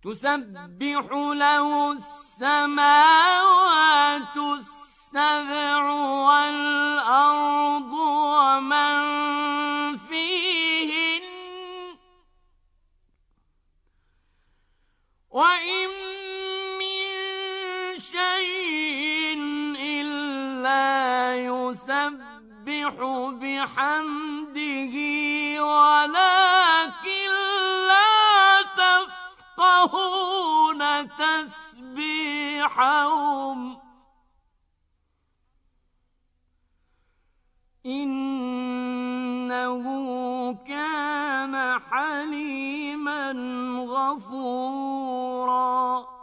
تسبح له السماوات السبع والأرض ومن فيهن وإن من شيء إلا يسبح بحمده ولكن لا تفقهون تسبيحهم إنه كان حليما غفورا.